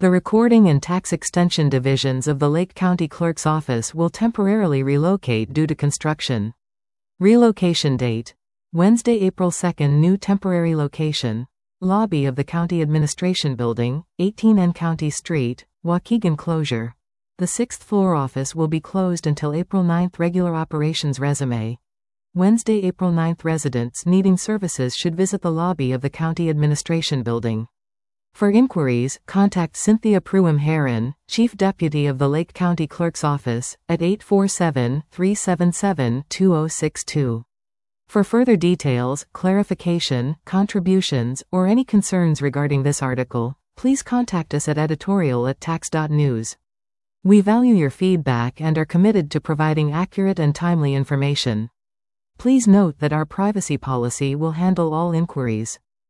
The Recording and Tax Extension divisions of the Lake County Clerk's Office will temporarily relocate due to construction. Relocation date: Wednesday, April 2. New temporary location: lobby of the County Administration Building, 18N County Street, Waukegan. Closure: the 6th floor office will be closed until April 9. Regular operations resume: Wednesday, April 9. Residents needing services should visit the lobby of the County Administration Building. For inquiries, contact Cynthia Pruim-Heron, Chief Deputy of the Lake County Clerk's Office, at 847-377-2062. For further details, clarification, contributions, or any concerns regarding this article, please contact us at editorial@tax.news. We value your feedback and are committed to providing accurate and timely information. Please note that our privacy policy will handle all inquiries.